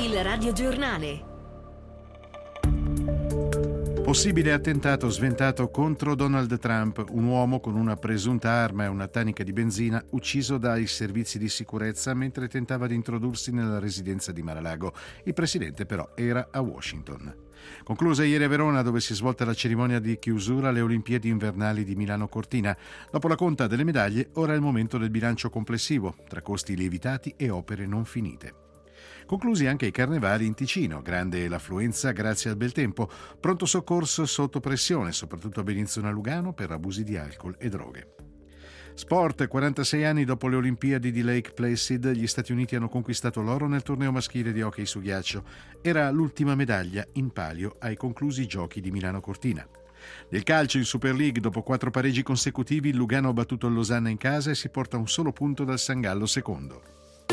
Il radiogiornale. Possibile attentato sventato contro Donald Trump, un uomo con una presunta arma e una tanica di benzina ucciso dai servizi di sicurezza mentre tentava di introdursi nella residenza di Mar-a-Lago. Il presidente però era a Washington. Conclusa ieri a Verona, dove si è svolta la cerimonia di chiusura alle Olimpiadi invernali di Milano Cortina. Dopo la conta delle medaglie, ora è il momento del bilancio complessivo, tra costi lievitati e opere non finite. Conclusi anche i carnevali in Ticino, grande l'affluenza grazie al bel tempo, pronto soccorso sotto pressione, soprattutto a Benizzona Lugano per abusi di alcol e droghe. Sport, 46 anni dopo le Olimpiadi di Lake Placid, gli Stati Uniti hanno conquistato l'oro nel torneo maschile di hockey su ghiaccio. Era l'ultima medaglia in palio ai conclusi giochi di Milano Cortina. Nel calcio in Super League, dopo 4 pareggi consecutivi, il Lugano ha battuto il Losanna in casa e si porta un solo punto dal San Gallo secondo.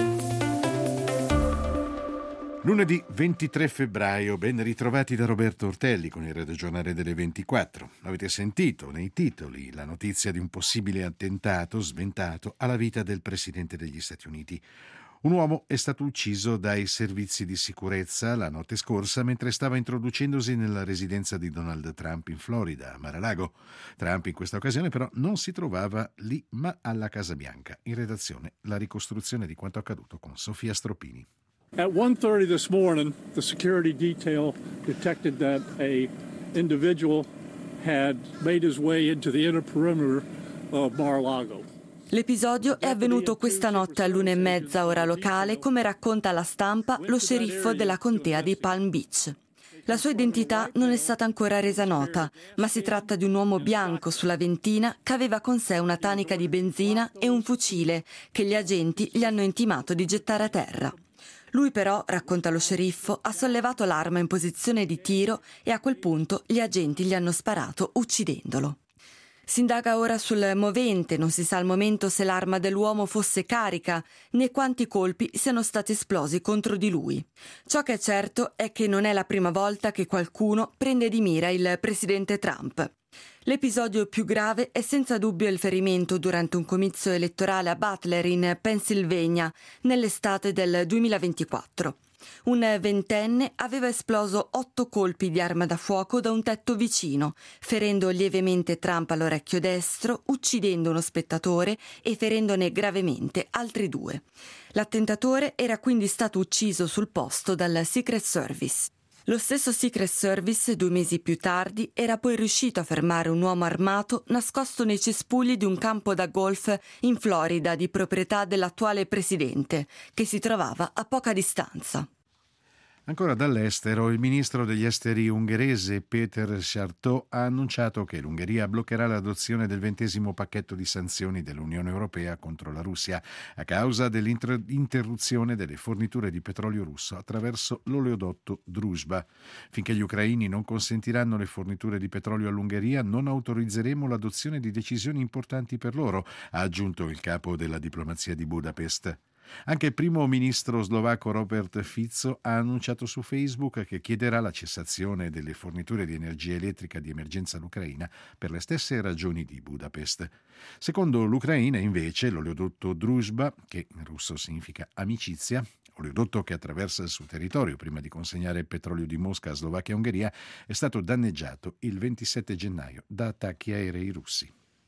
Lunedì 23 febbraio, ben ritrovati da Roberto Ortelli con il radiogiornale delle 24. Avete sentito nei titoli la notizia di un possibile attentato sventato alla vita del Presidente degli Stati Uniti. Un uomo è stato ucciso dai servizi di sicurezza la notte scorsa mentre stava introducendosi nella residenza di Donald Trump in Florida, a Mar-a-Lago. Trump in questa occasione però non si trovava lì, ma alla Casa Bianca. In redazione la ricostruzione di quanto accaduto con Sofia Stroppini. At 1:30 this morning, the security detail detected that a individual had made his way into the inner perimeter of Mar-a-Lago. L'episodio è avvenuto questa notte all'1:30 ora locale, come racconta alla stampa lo sceriffo della contea di Palm Beach. La sua identità non è stata ancora resa nota, ma si tratta di un uomo bianco sulla ventina che aveva con sé una tanica di benzina e un fucile che gli agenti gli hanno intimato di gettare a terra. Lui però, racconta lo sceriffo, ha sollevato l'arma in posizione di tiro e a quel punto gli agenti gli hanno sparato uccidendolo. Si indaga ora sul movente, non si sa al momento se l'arma dell'uomo fosse carica né quanti colpi siano stati esplosi contro di lui. Ciò che è certo è che non è la prima volta che qualcuno prende di mira il presidente Trump. L'episodio più grave è senza dubbio il ferimento durante un comizio elettorale a Butler in Pennsylvania nell'estate del 2024. Un ventenne aveva esploso 8 colpi di arma da fuoco da un tetto vicino, ferendo lievemente Trump all'orecchio destro, uccidendo uno spettatore e ferendone gravemente altri 2. L'attentatore era quindi stato ucciso sul posto dal Secret Service. Lo stesso Secret Service, 2 mesi più tardi, era poi riuscito a fermare un uomo armato nascosto nei cespugli di un campo da golf in Florida di proprietà dell'attuale presidente, che si trovava a poca distanza. Ancora dall'estero, il ministro degli esteri ungherese Péter Szijjártó ha annunciato che l'Ungheria bloccherà l'adozione del 20° pacchetto di sanzioni dell'Unione Europea contro la Russia a causa dell'interruzione delle forniture di petrolio russo attraverso l'oleodotto Druzhba. Finché gli ucraini non consentiranno le forniture di petrolio all'Ungheria, non autorizzeremo l'adozione di decisioni importanti per loro, ha aggiunto il capo della diplomazia di Budapest. Anche il primo ministro slovacco Robert Fico ha annunciato su Facebook che chiederà la cessazione delle forniture di energia elettrica di emergenza all'Ucraina per le stesse ragioni di Budapest. Secondo l'Ucraina, invece, l'oleodotto Druzhba, che in russo significa amicizia, oleodotto che attraversa il suo territorio prima di consegnare il petrolio di Mosca a Slovacchia e Ungheria, è stato danneggiato il 27 gennaio da attacchi aerei russi.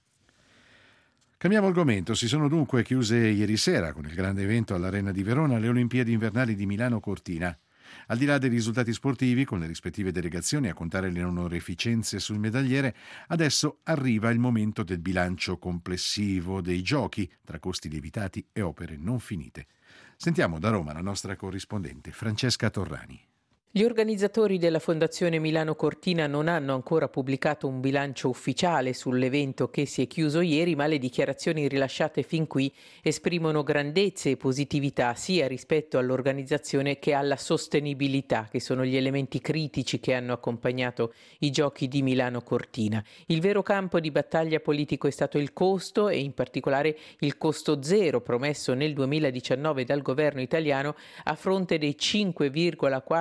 Cambiamo argomento. Si sono dunque chiuse ieri sera con il grande evento all'Arena di Verona le Olimpiadi invernali di Milano Cortina. Al di là dei risultati sportivi, con le rispettive delegazioni a contare le onorificenze sul medagliere, adesso arriva il momento del bilancio complessivo dei giochi, tra costi lievitati e opere non finite. Sentiamo da Roma la nostra corrispondente Francesca Torrani. Gli organizzatori della Fondazione Milano Cortina non hanno ancora pubblicato un bilancio ufficiale sull'evento che si è chiuso ieri, ma le dichiarazioni rilasciate fin qui esprimono grandezze e positività sia rispetto all'organizzazione che alla sostenibilità, che sono gli elementi critici che hanno accompagnato i giochi di Milano Cortina. Il vero campo di battaglia politico è stato il costo e in particolare il costo zero promesso nel 2019 dal governo italiano a fronte dei 5,4 miliardi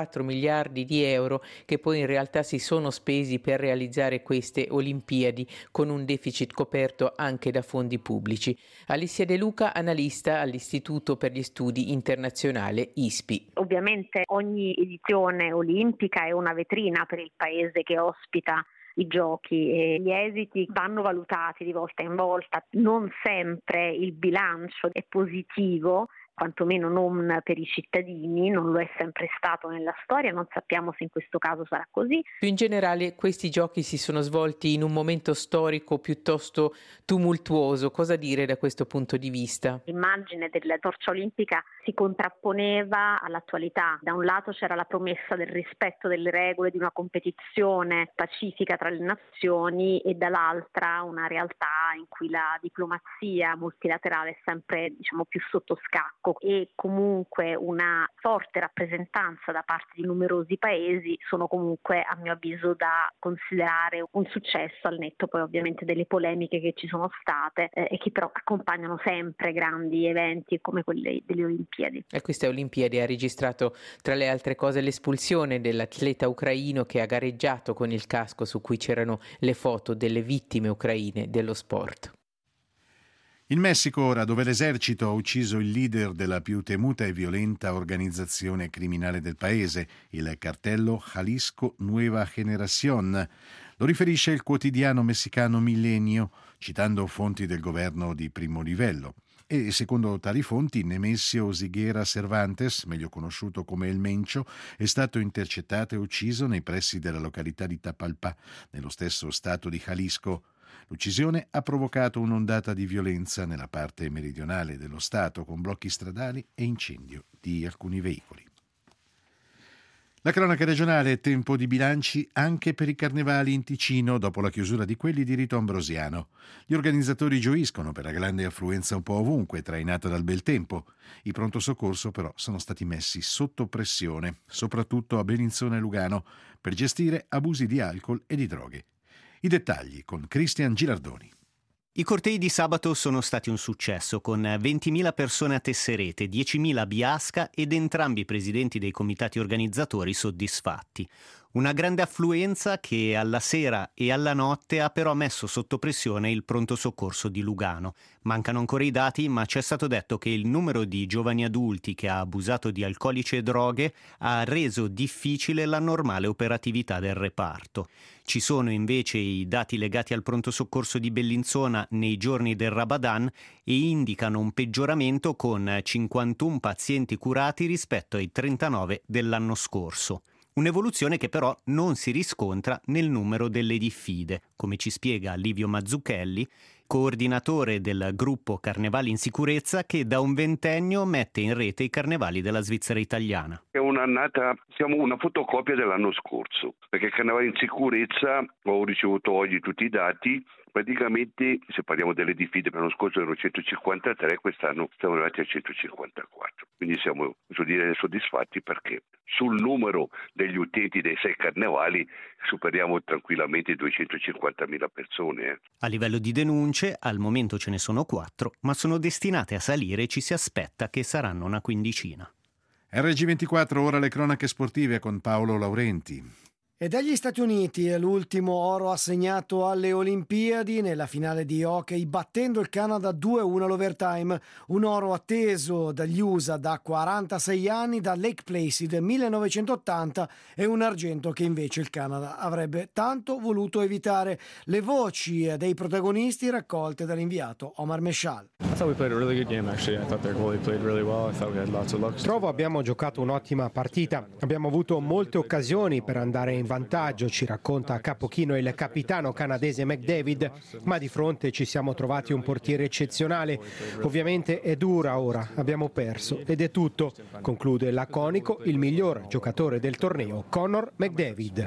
miliardi di euro che poi in realtà si sono spesi per realizzare queste Olimpiadi, con un deficit coperto anche da fondi pubblici. Alessia De Luca, analista all'Istituto per gli Studi Internazionali ISPI. Ovviamente ogni edizione olimpica è una vetrina per il paese che ospita i giochi e gli esiti vanno valutati di volta in volta. Non sempre il bilancio è positivo, quantomeno non per i cittadini, non lo è sempre stato nella storia, non sappiamo se in questo caso sarà così. Più in generale, questi giochi si sono svolti in un momento storico piuttosto tumultuoso. Cosa dire da questo punto di vista? L'immagine della torcia olimpica si contrapponeva all'attualità. Da un lato c'era la promessa del rispetto delle regole, di una competizione pacifica tra le nazioni, e dall'altra una realtà in cui la diplomazia multilaterale è sempre, più sotto scacco, e comunque una forte rappresentanza da parte di numerosi paesi sono comunque, a mio avviso, da considerare un successo, al netto poi ovviamente delle polemiche che ci sono state e che però accompagnano sempre grandi eventi come quelli delle Olimpiadi. E queste Olimpiadi ha registrato tra le altre cose l'espulsione dell'atleta ucraino che ha gareggiato con il casco su cui c'erano le foto delle vittime ucraine dello sport. Il Messico ora, dove l'esercito ha ucciso il leader della più temuta e violenta organizzazione criminale del paese, il cartello Jalisco Nueva Generación. Lo riferisce il quotidiano messicano Milenio, citando fonti del governo di primo livello. E secondo tali fonti, Nemesio Ziguera Cervantes, meglio conosciuto come El Mencho, è stato intercettato e ucciso nei pressi della località di Tapalpá, nello stesso stato di Jalisco. L'uccisione ha provocato un'ondata di violenza nella parte meridionale dello Stato, con blocchi stradali e incendio di alcuni veicoli. La cronaca regionale è tempo di bilanci anche per i carnevali in Ticino dopo la chiusura di quelli di rito ambrosiano. Gli organizzatori gioiscono per la grande affluenza un po' ovunque, trainata dal bel tempo. I pronto soccorso però sono stati messi sotto pressione, soprattutto a Bellinzona e Lugano, per gestire abusi di alcol e di droghe. I dettagli con Cristian Gilardoni. I cortei di sabato sono stati un successo, con 20.000 persone a Tesserete, 10.000 a Biasca ed entrambi i presidenti dei comitati organizzatori soddisfatti. Una grande affluenza che alla sera e alla notte ha però messo sotto pressione il pronto soccorso di Lugano. Mancano ancora i dati, ma ci è stato detto che il numero di giovani adulti che ha abusato di alcolici e droghe ha reso difficile la normale operatività del reparto. Ci sono invece i dati legati al pronto soccorso di Bellinzona nei giorni del Ramadan e indicano un peggioramento, con 51 pazienti curati rispetto ai 39 dell'anno scorso. Un'evoluzione che però non si riscontra nel numero delle diffide, come ci spiega Livio Mazzucchelli, coordinatore del gruppo Carnevali in Sicurezza, che da un ventennio mette in rete i carnevali della Svizzera italiana. È un'annata, siamo una fotocopia dell'anno scorso, perché Carnevali in Sicurezza, ho ricevuto oggi tutti i dati, praticamente se parliamo delle diffide per l'anno scorso erano 153, quest'anno siamo arrivati a 154, quindi siamo soddisfatti perché sul numero degli utenti dei 6 carnevali superiamo tranquillamente 250.000 persone. A livello di denunce al momento ce ne sono 4, ma sono destinate a salire e ci si aspetta che saranno una quindicina. RG24, ora le cronache sportive con Paolo Laurenti. E dagli Stati Uniti è l'ultimo oro assegnato alle Olimpiadi nella finale di hockey, battendo il Canada 2-1 all'overtime. Un oro atteso dagli USA da 46 anni, da Lake Placid 1980, e un argento che invece il Canada avrebbe tanto voluto evitare. Le voci dei protagonisti raccolte dall'inviato Omar Meshal. Trovo abbiamo giocato un'ottima partita. Abbiamo avuto molte occasioni per andare in vantaggio, ci racconta a capochino il capitano canadese McDavid, ma di fronte ci siamo trovati un portiere eccezionale. Ovviamente è dura ora, abbiamo perso ed è tutto, conclude laconico il miglior giocatore del torneo, Connor McDavid.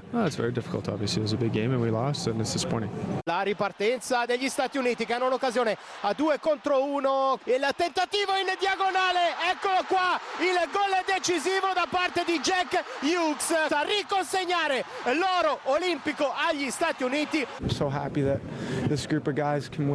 La ripartenza degli Stati Uniti che hanno l'occasione a 2 contro 1, il tentativo in diagonale, eccolo qua il gol decisivo da parte di Jack Hughes a riconsegnare l'oro olimpico agli Stati Uniti. I'm so happy that this group of guys can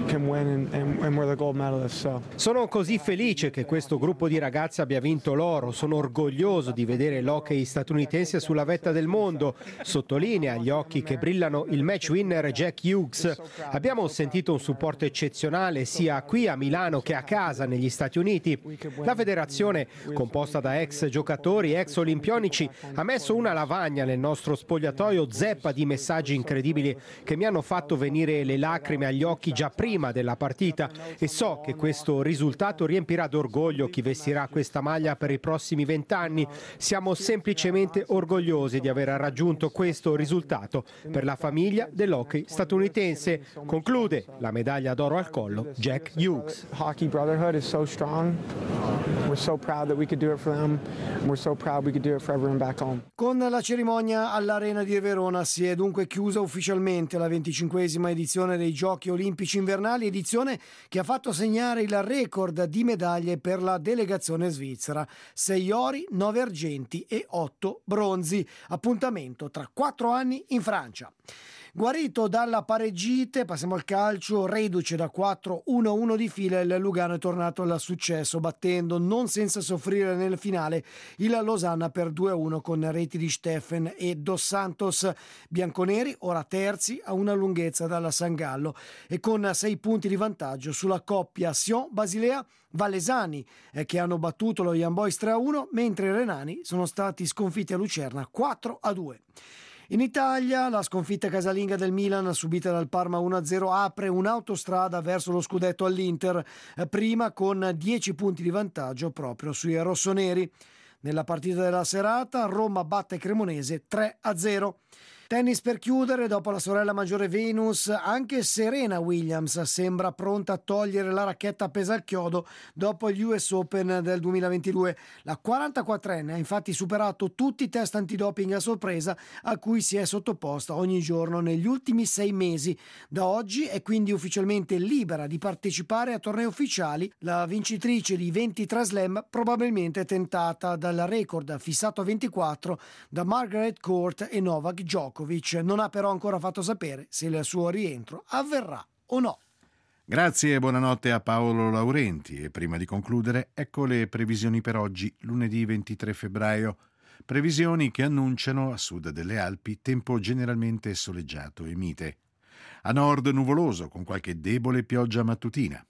win and we're the gold medalists. Sono così felice che questo gruppo di ragazzi abbia vinto l'oro, sono orgoglioso di vedere l'hockey statunitense sulla vetta del mondo, sottolinea agli occhi che brillano il match winner Jack Hughes. Abbiamo sentito un supporto eccezionale sia qui a Milano che a casa negli Stati Uniti. La federazione, composta da ex giocatori, ex olimpionici, ha messo una lavagna nel nostro spogliatoio zeppa di messaggi incredibili che mi hanno fatto venire le lacrime agli occhi già prima della partita e so che questo risultato riempirà d'orgoglio chi vestirà questa maglia per i prossimi 20 anni. Siamo semplicemente orgogliosi di aver raggiunto questo risultato per la famiglia dell'hockey statunitense, conclude la medaglia d'oro al collo Jack Hughes. Hockey brotherhood is so strong. We're so proud that we could do it for them. We're so proud we could do it for everyone back home. Con la cerimonia all'Arena di Verona si è dunque chiusa ufficialmente la 25esima edizione dei Giochi Olimpici Invernali, edizione che ha fatto segnare il record di medaglie per la delegazione svizzera: 6 ori, 9 argenti e 8 bronzi. Appuntamento tra 4 anni in Francia. Guarito dalla pareggite, passiamo al calcio, reduce da 4-1-1 di fila, il Lugano è tornato al successo battendo non senza soffrire nel finale il Losanna per 2-1 con reti di Steffen e Dos Santos. Bianconeri ora terzi a una lunghezza dalla San Gallo e con 6 punti di vantaggio sulla coppia Sion-Basilea Vallesani che hanno battuto lo Young Boys 3-1, mentre i renani sono stati sconfitti a Lucerna 4-2. In Italia la sconfitta casalinga del Milan subita dal Parma 1-0 apre un'autostrada verso lo scudetto all'Inter, prima con 10 punti di vantaggio proprio sui rossoneri. Nella partita della serata Roma batte Cremonese 3-0. Tennis per chiudere, dopo la sorella maggiore Venus, anche Serena Williams sembra pronta a togliere la racchetta appesa al chiodo dopo gli US Open del 2022. La 44enne ha infatti superato tutti i test antidoping a sorpresa a cui si è sottoposta ogni giorno negli ultimi 6 mesi. Da oggi è quindi ufficialmente libera di partecipare a tornei ufficiali. La vincitrice di 23 slam probabilmente tentata dal record fissato a 24 da Margaret Court e Novak Djokovic. Non ha però ancora fatto sapere se il suo rientro avverrà o no. Grazie e buonanotte a Paolo Laurenti. E prima di concludere, ecco le previsioni per oggi, lunedì 23 febbraio. Previsioni che annunciano a sud delle Alpi tempo generalmente soleggiato e mite. A nord nuvoloso con qualche debole pioggia mattutina.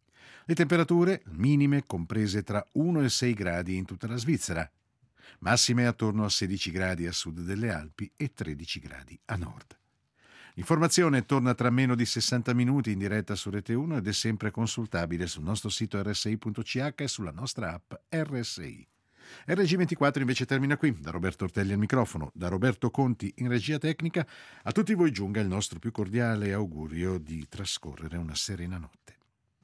Le temperature minime comprese tra 1 e 6 gradi in tutta la Svizzera. Massime attorno a 16 gradi a sud delle Alpi e 13 gradi a nord. L'informazione torna tra meno di 60 minuti in diretta su Rete 1 ed è sempre consultabile sul nostro sito rsi.ch e sulla nostra app RSI. RG24 invece termina qui. Da Roberto Ortelli al microfono, da Roberto Conti in regia tecnica, a tutti voi giunga il nostro più cordiale augurio di trascorrere una serena notte.